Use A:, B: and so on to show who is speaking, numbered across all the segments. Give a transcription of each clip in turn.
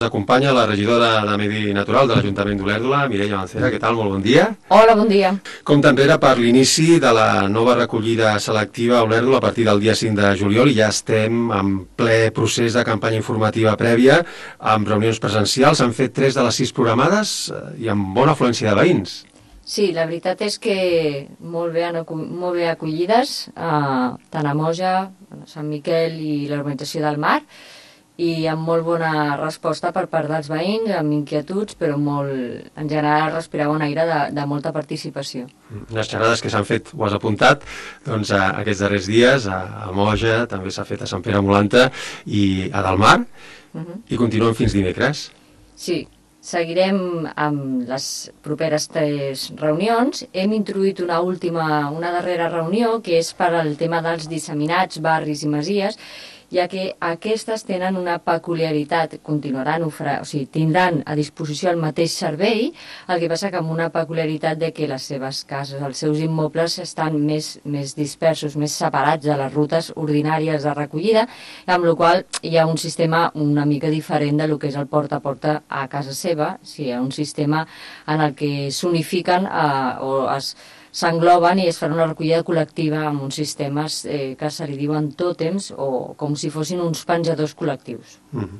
A: Ens acompanya la regidora de Medi Natural de l'Ajuntament d'Olèrdola, Mireia Mancera. Què tal? Molt bon dia.
B: Hola, bon dia.
A: Com també era per l'inici de la nova recollida selectiva a Olèrdola a partir del dia 5 de juliol i ja estem en ple procés de campanya informativa prèvia amb reunions presencials. S'han fet 3 de les 6 programades i amb bona afluència de veïns.
B: Sí, la veritat és que molt bé acollides, tant a Moja, a Sant Miquel i l'Urbanització del Mar, i amb molt bona resposta per part dels veïns, amb inquietuds, però en general respirava un aire de molta participació.
A: Les xerrades que s'han fet, ho has apuntat, doncs aquests darrers dies, a Moja, també s'ha fet a Sant Pere Molanta i a Delmar, i continuen fins dimecres.
B: Sí, seguirem amb les properes 3 reunions. Hem introduït una darrera reunió, que és per al tema dels disseminats, barris i masies, ja que aquestes tenen una peculiaritat, tindran a disposició el mateix servei, el que passa que amb una peculiaritat de que les seves cases, els seus immobles estan més dispersos, més separats de les rutes ordinàries de recollida, amb la qual hi ha un sistema una mica diferent de lo que és el porta a porta a casa seva. Hi ha un sistema en el que s'unifiquen s'engloben i es fan una recollida col·lectiva amb uns sistemes que se li diuen tòtems o com si fossin uns penjadors col·lectius.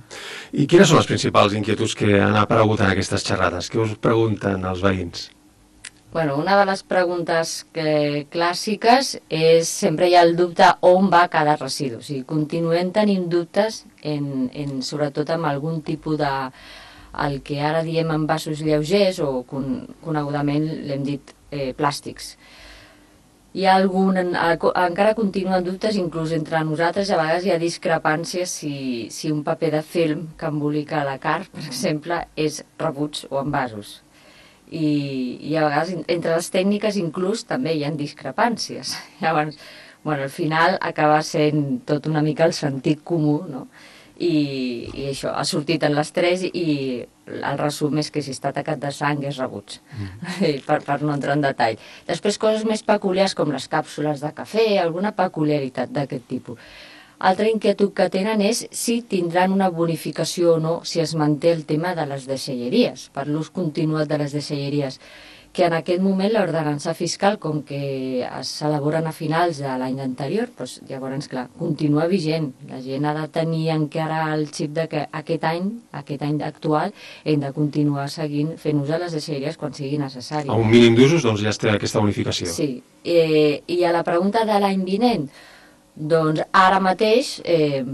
A: I quines són les principals inquietuds que han aparegut en aquestes xerrades? Què us pregunten els veïns?
B: Bueno, una de les preguntes clàssiques és sempre hi ha el dubte on va cada residu. O sigui, continuem tenint dubtes sobretot amb algun tipus el que ara diem envasos lleugers o conegudament l'hem dit plàstics. Hi ha encara continuen dubtes, inclús entre nosaltres, a vegades hi ha discrepàncies si un paper de film que embolica la carn, per exemple, és rebuig o envasos. I a vegades entre les tècniques inclús també hi ha discrepàncies. Llavors, al final acaba sent tot una mica el sentit comú, no? I això ha sortit en les 3 i el resum és que si està tacat de sang és rebuig, per no entrar en detall. Després coses més peculiars com les càpsules de cafè, alguna peculiaritat d'aquest tipus. Altra inquietud que tenen és si tindran una bonificació o no si es manté el tema de les deixalleries, per l'ús continuat de les deixalleries, que en aquest moment l'ordenança fiscal, com que s'elaboren a finals de l'any anterior, doncs llavors, clar, continua vigent. La gent ha de tenir encara el xip de que aquest any actual, hem de continuar seguint fent ús de les deixalleries quan sigui necessari.
A: A un mínim d'usos, doncs ja es té aquesta bonificació.
B: Sí, i a la pregunta de l'any vinent, doncs ara mateix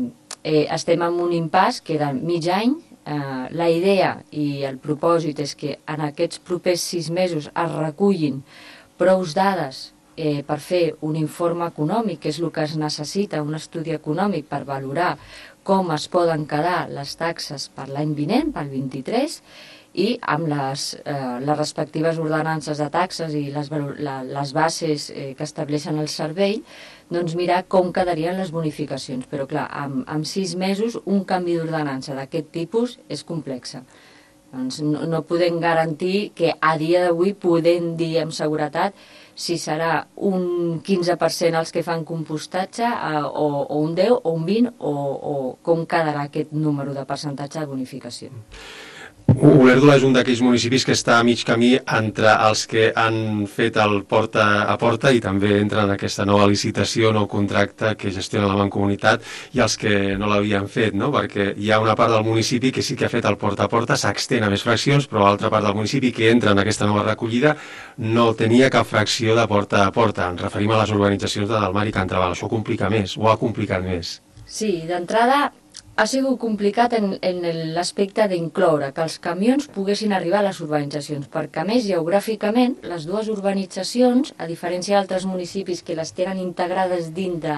B: estem en un impàs, queda mig any. La idea i el propòsit és que en aquests propers 6 mesos es recullin prous dades per fer un informe econòmic, que és el que es necessita, un estudi econòmic per valorar com es poden quedar les taxes per l'any vinent, pel 23, i amb les respectives ordenances de taxes i les bases que estableixen el servei, doncs mirar com quedarien les bonificacions. Però clar, en 6 mesos un canvi d'ordenança d'aquest tipus és complexa. Doncs no podem garantir que a dia d'avui podem dir amb seguretat si serà un 15% els que fan compostatge o un 10 o un 20 o com quedarà aquest número de percentatge de bonificació.
A: Olèrdola és un d'aquells municipis que està a mig camí entre els que han fet el porta a porta i també entren en aquesta nova licitació, nou contracte que gestiona la Mancomunitat, i els que no l'havien fet, no? Perquè hi ha una part del municipi que sí que ha fet el porta a porta, s'extén a més fraccions, però l'altra part del municipi que entra en aquesta nova recollida no tenia cap fracció de porta a porta. Ens referim a les urbanitzacions de Delmar i Can Trabal. Això complica més, o ha complicat més?
B: Sí, d'entrada ha sigut complicat en l'aspecte d'incloure que els camions poguessin arribar a les urbanitzacions, perquè a més geogràficament les dues urbanitzacions, a diferència d'altres municipis que les tenen integrades dintre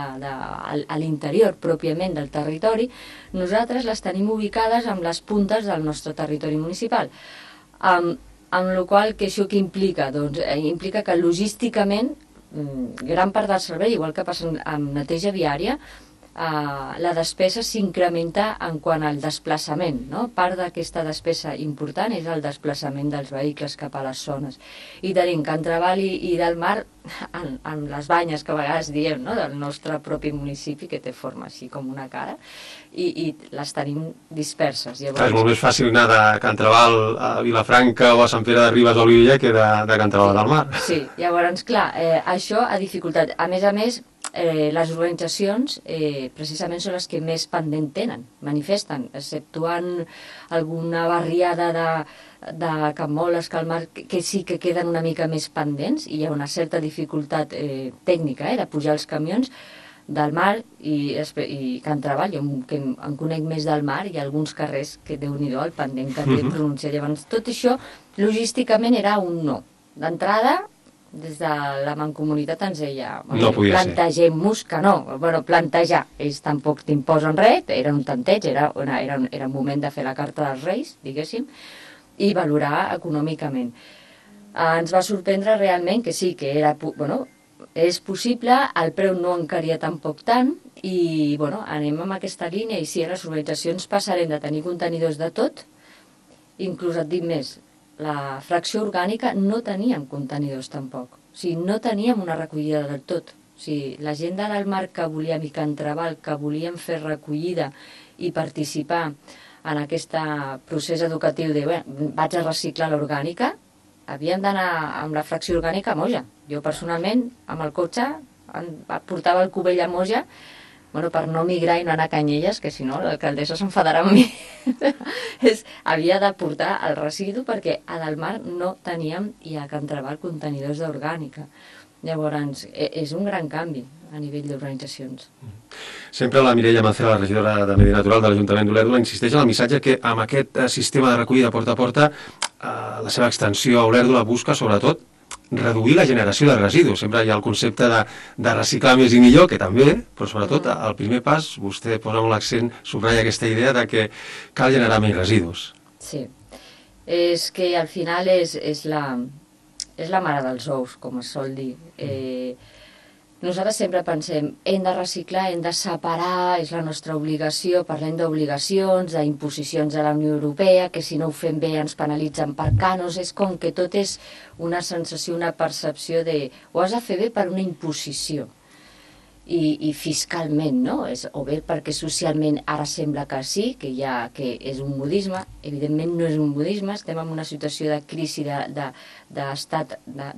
B: a l'interior pròpiament del territori, nosaltres les tenim ubicades amb les puntes del nostre territori municipal. Amb la qual cosa, això què implica? Doncs implica que logísticament gran part del servei, igual que passa amb neteja viària, la despesa s'incrementa en quant al desplaçament, no? Part d'aquesta despesa important és el desplaçament dels vehicles cap a les zones. I tenim Can Trabal i del Mar en les banyes que a vegades diem, no? Del nostre propi municipi, que té forma així com una cara, i les tenim disperses.
A: Llavors... És molt més fàcil anar de Can Trabal a Vilafranca o a Sant Pere de Ribes o Olivella que de Can Trabal del Mar.
B: Sí, llavors, clar, això ha dificultat. A més, les organitzacions precisament són les que més pendent tenen, manifesten, exceptuant alguna barriada de Can Moles, Cal Mar, que sí que queden una mica més pendents, i hi ha una certa dificultat tècnica de pujar els camions del Mar i Can Trabal. Jo que en conec més del Mar, hi ha alguns carrers que Déu-n'hi-do el pendent que té pronunciat. Llavors, tot això logísticament era un no. D'entrada, des de la Mancomunitat ens deia, plantegem-nos que no, plantejar, ells tampoc t'imposen res, era un tanteig, era un moment de fer la carta dels Reis, diguéssim, i valorar econòmicament. Ens va sorprendre realment que sí, que era, és possible, el preu no encaria tampoc tant, i anem amb aquesta línia, i sí, les organitzacions passarem de tenir contenidors de tot, inclús et dic més, la fracció orgànica no teníem contenidors tampoc. O sigui, no teníem una recollida del tot. O sigui, la gent del Mar que volíem i Can Trabal que volíem fer recollida i participar en aquest procés educatiu de vaig a reciclar l'orgànica, havíem d'anar amb la fracció orgànica a Moja. Jo personalment, amb el cotxe, portava el cubell a Moja, per no migrar i no anar a Canyelles, que si no l'alcaldessa s'enfadarà amb mi. Havia de portar el residu perquè a del Mar no teníem, i a Can Trabal, contenidors d'orgànica. Llavors, és un gran canvi a nivell d'organitzacions.
A: Sempre la Mireia Mancera, la regidora de Medi Natural de l'Ajuntament d'Olèrdola, insisteix en el missatge que amb aquest sistema de recollida porta a porta, la seva extensió a Olèrdola busca, sobretot, reduir la generació de residus. Sempre hi ha el concepte de reciclar més i millor, que també, però sobretot al primer pas vostè posa molt l'accent, subratlla aquesta idea de que cal generar menys residus.
B: Sí, és que al final és la mare dels ous, com es sol dir. Nosaltres sempre pensem, hem de reciclar, hem de separar, és la nostra obligació, parlem d'obligacions, d'imposicions de la Unió Europea, que si no ho fem bé ens penalitzen per cànons, és com que tot és una sensació, una percepció de ho has de fer bé per una imposició. I fiscalment, no? O bé perquè socialment ara sembla que sí, que és un modisme. Evidentment no és un modisme, estem en una situació de crisi d'estat,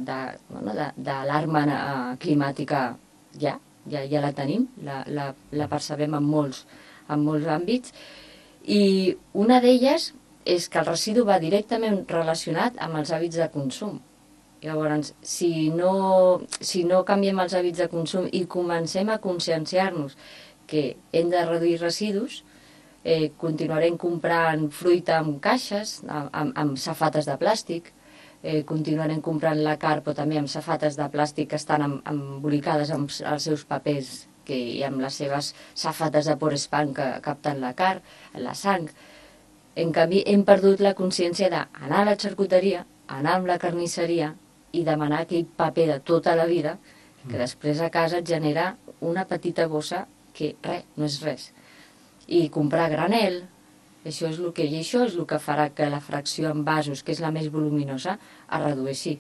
B: d'alarma climàtica, ja la tenim, la percebem en molts àmbits, i una d'elles és que el residu va directament relacionat amb els hàbits de consum. Llavors, si no canviem els hàbits de consum i comencem a conscienciar-nos que hem de reduir residus, continuarem comprant fruita amb caixes, amb safates de plàstic, continuarem comprant la carn, però també amb safates de plàstic que estan embolicades amb els seus papers i amb les seves safates de Porespan que capten la carn, la sang. En canvi, hem perdut la consciència d'anar a la xarcuteria, anar a la carnisseria, i demanar aquell paper de tota la vida, que després a casa et genera una petita bossa que no és res. I comprar granel, això és el que farà que la fracció en vasos, que és la més voluminosa, es redueixi.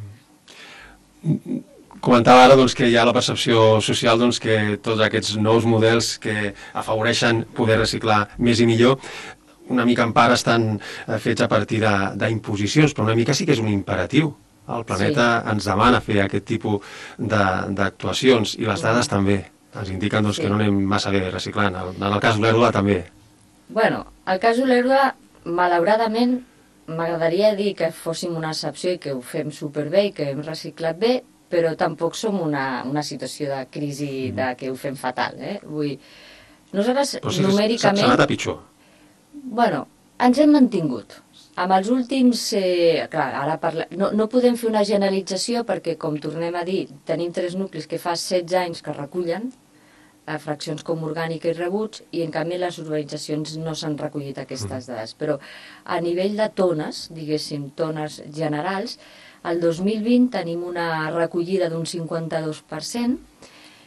A: Comentava ara que hi ha la percepció social que tots aquests nous models que afavoreixen poder reciclar més i millor, una mica en part estan fets a partir d'imposicions, però una mica sí que és un imperatiu. El planeta ens demana fer aquest tipus d'actuacions i les dades també ens indiquen que no anem massa bé reciclant. En el cas d'Olèrdola també.
B: Bueno, el cas d'Olèrdola, malauradament, m'agradaria dir que fóssim una excepció i que ho fem superbé i que hem reciclat bé, però tampoc som una situació de crisi que ho fem fatal. Nosaltres, numèricament...
A: S'ha anat a pitjor.
B: Bueno, ens hem mantingut. Amb els últims, no podem fer una generalització perquè, com tornem a dir, tenim 3 nuclis que fa 16 anys que recullen fraccions com orgànica i rebuig, i en canvi les urbanitzacions no s'han recollit aquestes dades. Però a nivell de tones, diguéssim, tones generals, el 2020 tenim una recollida d'un 52%,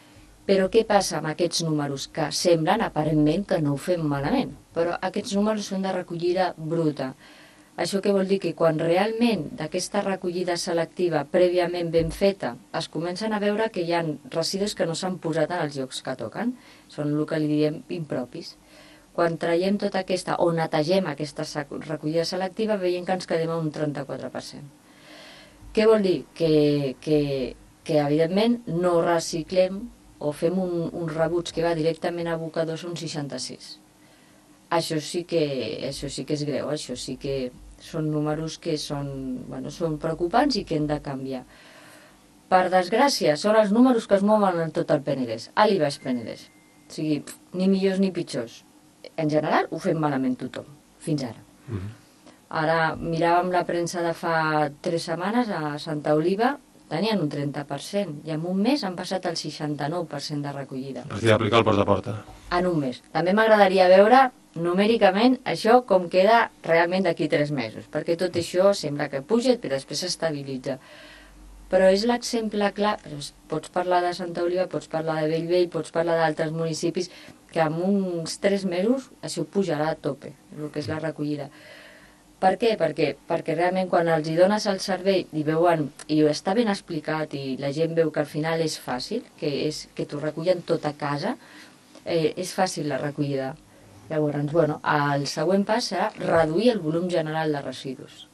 B: Però què passa amb aquests números? Que semblen aparentment que no ho fem malament, però aquests números són de recollida bruta. Això què vol dir? Que quan realment d'aquesta recollida selectiva prèviament ben feta es comencen a veure que hi ha residus que no s'han posat en els llocs que toquen, són el que li diem impropis. Quan traiem tota aquesta, o netegem aquesta recollida selectiva, veiem que ens quedem a un 34%. Què vol dir? Que evidentment no reciclem o fem un rebuig que va directament a abocadors un 66. Això sí que és greu, això sí que són números que són preocupants i que hem de canviar. Per desgràcia, són els números que es mouen en tot el Penedès, a l'Ibaix Penedès. O sigui, ni millors ni pitjors. En general ho fem malament tothom, fins ara. Ara miràvem la premsa de fa 3 setmanes a Santa Oliva, tenien un 30%, i en un mes han passat el 69% de recollida.
A: A partir d'aplicar el porta a porta.
B: En un mes. També m'agradaria veure numèricament això com queda realment d'aquí 3 mesos, perquè tot això sembla que puja però després s'estabilitza. Però és l'exemple clar, pots parlar de Santa Oliva, pots parlar de Bellvei, pots parlar d'altres municipis, que en uns 3 mesos això pujarà a tope, el que és la recollida. Per què? Perquè realment quan els hi dones el servei i veuen, i està ben explicat i la gent veu que al final és fàcil, que t'ho recullen tot a casa, és fàcil la recollida. Llavors, el següent pas serà reduir el volum general de residus.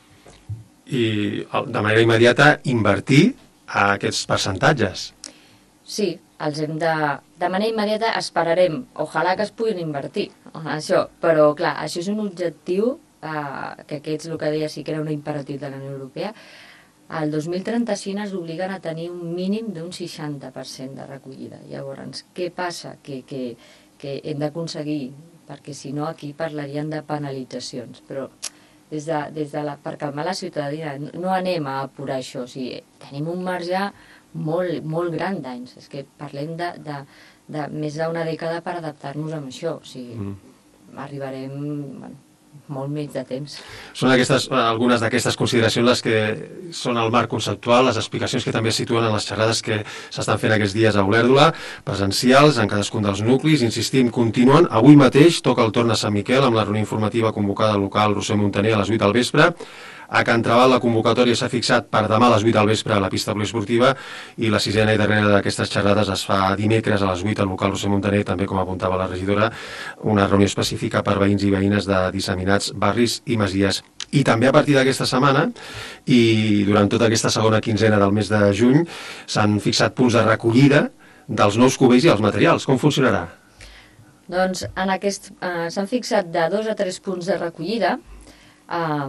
A: I de manera immediata invertir a aquests percentatges.
B: Sí, els hem de manera immediata esperarem, ojalà que es puguin invertir, això, però clar, això és un objectiu que aquests, el que deia, sí que era un imperatiu de la Unió Europea. Al 2035 es obliguen a tenir un mínim d'un 60% de recollida. Llavors, què passa? Que hem d'aconseguir, perquè si no aquí parlarien de penalitzacions, però per calmar la ciutadania no anem a apurar això, o sigui, tenim un marge molt, molt gran d'anys, és que parlem de més d'una dècada per adaptar-nos a això, o sigui, arribarem molt menys de temps.
A: Són algunes d'aquestes consideracions les que són el marc conceptual, les explicacions que també es situen en les xerrades que s'estan fent aquests dies a Olèrdola, presencials en cadascun dels nuclis, insistim, continuen. Avui mateix toca el torn a Sant Miquel amb la reunió informativa convocada al local Roser Montaner a les 8 del vespre. A Can Trabal la convocatòria s'ha fixat per demà a les 8 del vespre a la pista poliesportiva i la 6a i darrera d'aquestes xerrades es fa dimecres a les 8 al local Roser Montaner, també com apuntava la regidora, una reunió específica per veïns i veïnes de disseminats barris i masies. I també a partir d'aquesta setmana i durant tota aquesta segona quinzena del mes de juny s'han fixat punts de recollida dels nous cubells i els materials. Com funcionarà?
B: Doncs s'han fixat de 2 a 3 punts de recollida. A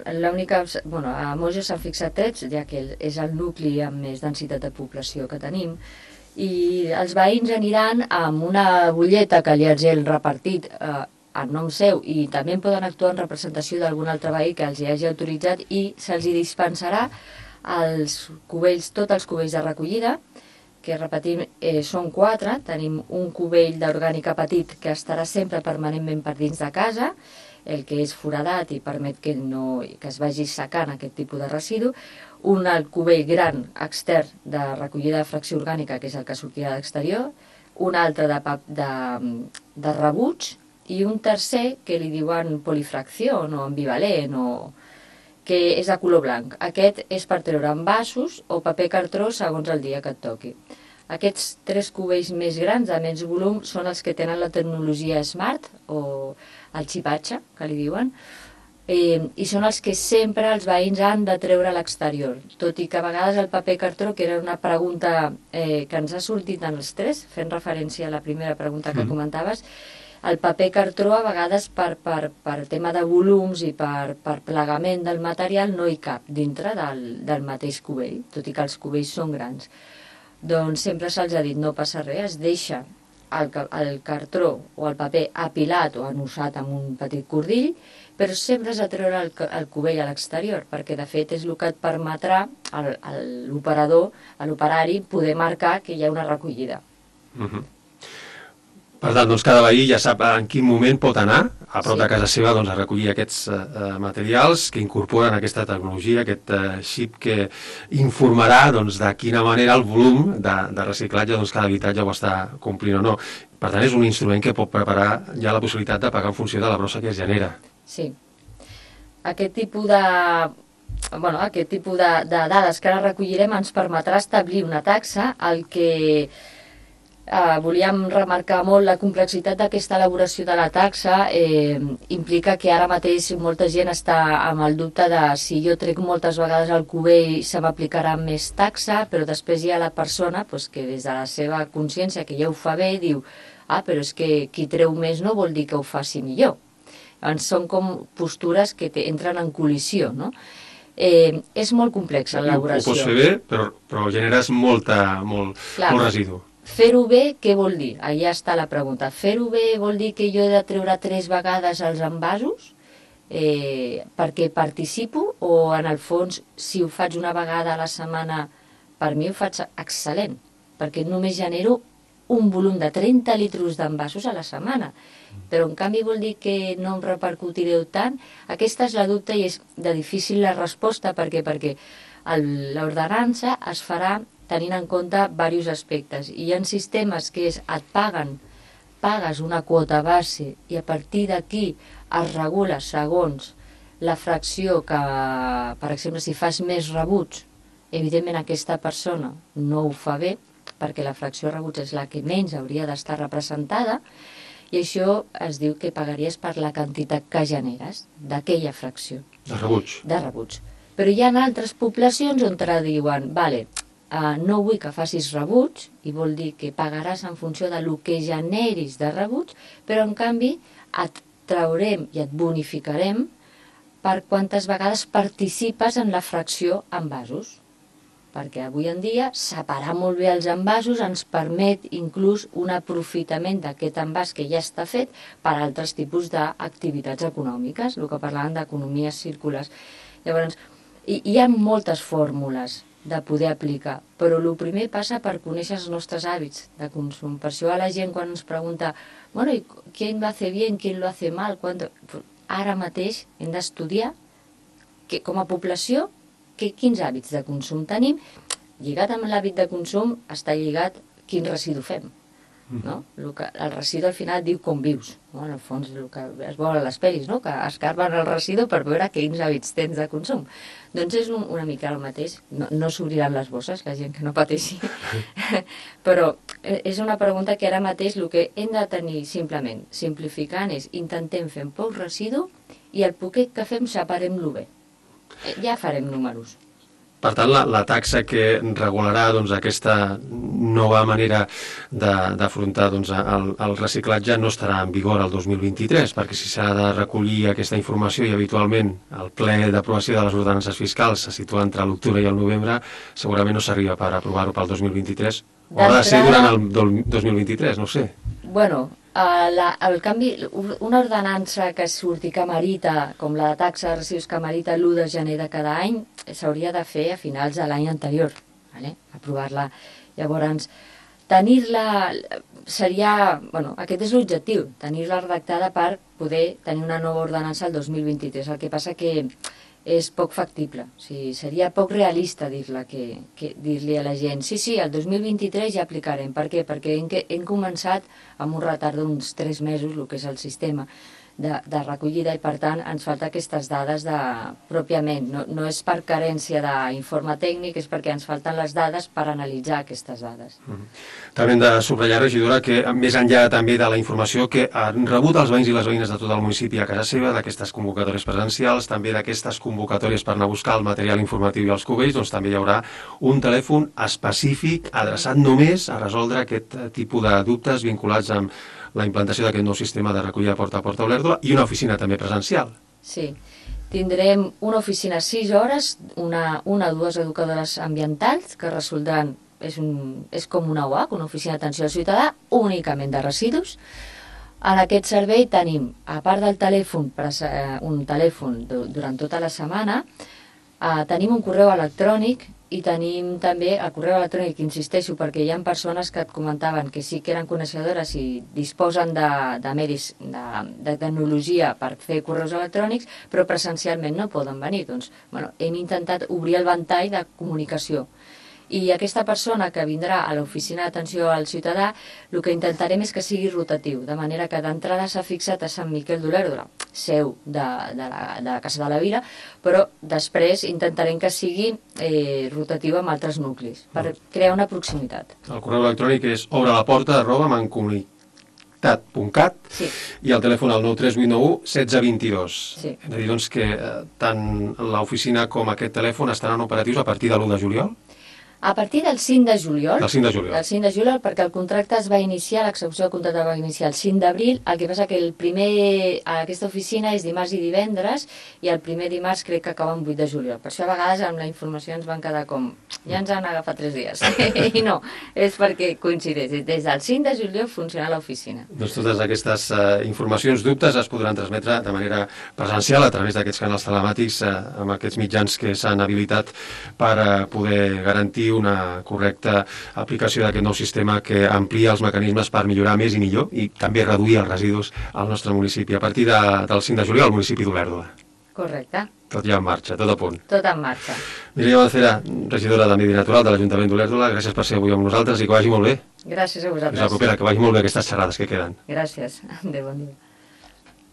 B: Moja s'han fixat 3, ja que és el nucli amb més densitat de població que tenim, i els veïns aniran amb una butlleta que els han repartit en nom seu i també poden actuar en representació d'algun altre veí que els hi hagi autoritzat i se'ls dispensarà tots els cubells de recollida, que repetim, són 4, tenim un cubell d'orgànica petit que estarà sempre permanentment per dins de casa, el que és foradat i permet que es vagi secant aquest tipus de residu, un cubell gran extern de recollida de fracció orgànica, que és el que sortirà d'exterior, un altre de rebuig i un tercer que li diuen polifracció o ambivalent, que és de color blanc. Aquest és per treure envasos o paper cartró segons el dia que et toqui. Aquests 3 cubells més grans, de menys volum, són els que tenen la tecnologia Smart o el xipatge, que li diuen, i són els que sempre els veïns han de treure a l'exterior, tot i que a vegades el paper cartró, que era una pregunta que ens ha sortit en els 3, fent referència a la primera pregunta que comentaves, el paper cartró a vegades per tema de volums i per plegament del material no hi cap dintre del mateix cubell, tot i que els cubells són grans. Doncs sempre se'ls ha dit no passa res, es deixa el cartró o el paper apilat o anussat amb un petit cordill, però sempre has de treure el cubell a l'exterior, perquè de fet és el que et permetrà a l'operari, poder marcar que hi ha una recollida.
A: Per tant, doncs cada veí ja sap en quin moment pot anar a prop de casa seva a recollir aquests materials que incorporen aquesta tecnologia, aquest xip que informarà de quina manera el volum de reciclatge cada habitatge ho està complint o no. Per tant, és un instrument que pot preparar ja la possibilitat de pagar en funció de la brossa que es genera.
B: Sí. Aquest tipus de dades que ara recollirem ens permetrà establir una taxa. El que volíem remarcar molt, la complexitat d'aquesta elaboració de la taxa implica que ara mateix molta gent està amb el dubte de si jo trec moltes vegades el cubell se m'aplicarà més taxa, però després hi ha la persona que des de la seva consciència, que ja ho fa bé, diu però és que qui treu més no vol dir que ho faci millor. Llavors són com postures que entren en col·lisió, no? És molt complexa l'elaboració.
A: Ho pots fer bé, però generes molt residu.
B: Fer-ho bé, què vol dir? Allà està la pregunta. Fer-ho bé vol dir que jo he de treure 3 vegades els envasos perquè participo, o en el fons, si ho faig una vegada a la setmana, per mi ho faig excel·lent, perquè només genero un volum de 30 litres d'envasos a la setmana. Però en canvi vol dir que no em repercutireu tant? Aquesta és la dubte i és de difícil la resposta. Per què? Perquè l'ordenança es farà tenint en compte diversos aspectes. I hi ha sistemes que pagues una quota base i a partir d'aquí es regula segons la fracció que, per exemple, si fas més rebuts, evidentment aquesta persona no ho fa bé, perquè la fracció de rebuts és la que menys hauria d'estar representada, i això es diu que pagaries per la quantitat que generes d'aquella fracció.
A: De rebuts.
B: De rebuts. Però hi ha altres poblacions on te diuen, no vull que facis rebuts, i vol dir que pagaràs en funció de lo que generis de rebuts, però en canvi et traurem i et bonificarem per quantes vegades participes en la fracció envasos. Perquè avui en dia separar molt bé els envasos ens permet inclús un aprofitament d'aquest envàs que ja està fet per altres tipus d'activitats econòmiques, el que parlàvem d'economies circulars. Llavors, hi ha moltes fórmules de poder aplicar, però el primer passa per conèixer els nostres hàbits de consum. Per això a la gent quan ens pregunta ¿quién lo hace bien, quién lo hace mal? Ara mateix hem d'estudiar que com a població quins hàbits de consum tenim. Lligat amb l'hàbit de consum està lligat quin residu fem. No? El residu al final diu com vius, no? En el fons el que es vol a les pel·lis, no? Que escarben el residu per veure quins hàbits tens de consum. Doncs és una mica el mateix. No s'obriran les bosses, la gent que no pateixi. Però és una pregunta que ara mateix el que hem de tenir simplement, simplificant, és intentem fer poc residu i el poquet que fem separem-lo bé. Ja farem números.
A: Per tant, la taxa que regularà aquesta nova manera d'afrontar el reciclatge no estarà en vigor el 2023, perquè si s'ha de recollir aquesta informació i habitualment el ple d'aprovació de les ordenances fiscals se situa entre l'octubre i el novembre, segurament no s'arriba per aprovar-ho pel 2023. O ha de ser durant el 2023, no ho sé.
B: Bueno, el canvi, una ordenança que surti que merita, com la taxa de residus que merita l'1 de gener de cada any, s'hauria de fer a finals de l'any anterior, aprovar-la. Llavors, tenir-la seria, aquest és l'objectiu, tenir-la redactada per poder tenir una nova ordenança el 2023. El que passa que és poc factible, seria poc realista dir-li a la gent sí, el 2023 ja aplicarem. Per què? Perquè hem començat amb un retard d'uns 3 mesos, el que és el sistema de recollida, i per tant ens falta aquestes dades pròpiament. No és per carència d'informe tècnic, és perquè ens falten les dades per analitzar aquestes dades.
A: També hem de subratllar, regidora, que més enllà també de la informació que han rebut els veïns i les veïnes de tot el municipi a casa seva, d'aquestes convocatòries presencials, també d'aquestes convocatòries per anar a buscar el material informatiu i els cubells, doncs també hi haurà un telèfon específic adreçat només a resoldre aquest tipus de dubtes vinculats amb la implantació d'aquest nou sistema de recollida porta a porta Olèrdola, i una oficina també presencial.
B: Sí, tindrem una oficina 6 hores, una o 2 educadores ambientals que resoldran, és com una UAC, una oficina d'atenció al ciutadà, únicament de residus. En aquest servei tenim, a part del telèfon, un telèfon durant tota la setmana, tenim un correu electrònic i tenim també el correu electrònic, insisteixo, perquè hi ha persones que et comentaven que sí que eren coneixedores i disposen de medis, de tecnologia per fer correus electrònics, però presencialment no poden venir. Doncs, bueno, hem intentat obrir el ventall de comunicació. I aquesta persona que vindrà a l'oficina d'atenció al ciutadà, el que intentarem és que sigui rotatiu, de manera que d'entrada s'ha fixat a Sant Miquel d'Olèrdola, seu de la Casa de la Vila, però després intentarem que sigui rotatiu amb altres nuclis, per crear una proximitat.
A: El correu electrònic és obrelaporta@mancomunitat.cat
B: Sí.
A: i el telèfon al 9389 1622.
B: Sí.
A: Hem de dir doncs, que tant l'oficina com aquest telèfon estaran operatius a partir de l'1 de juliol?
B: A partir del 5 de juliol,
A: Del 5 de juliol.
B: Del 5 de juliol, perquè el contracte es va iniciar, l'execució del contracte va iniciar el 5 d'abril, el que passa que aquesta oficina és dimarts i divendres, i el primer dimarts crec que acaba el 8 de juliol. Per això a vegades amb la informació ens van quedar com, ja ens han agafat 3 dies. I no, és perquè coincideix. Des del 5 de juliol funciona l'oficina.
A: Doncs totes aquestes informacions, dubtes, es podran transmetre de manera presencial a través d'aquests canals telemàtics, amb aquests mitjans que s'han habilitat per poder garantir una correcta aplicació d'aquest nou sistema que amplia els mecanismes per millorar més i millor i també reduir els residus al nostre municipi. A partir del 5 de juliol al municipi d'Olèrdola.
B: Correcte.
A: Tot ja en marxa, tot a punt.
B: Tot en marxa.
A: Mireia Balcera, regidora de Medi Natural de l'Ajuntament d'Olèrdola, gràcies per ser avui amb nosaltres i que vagi molt bé.
B: Gràcies a vosaltres.
A: Fins la propera, que vagi molt bé aquestes xerrades que queden.
B: Gràcies. Adéu, bon dia.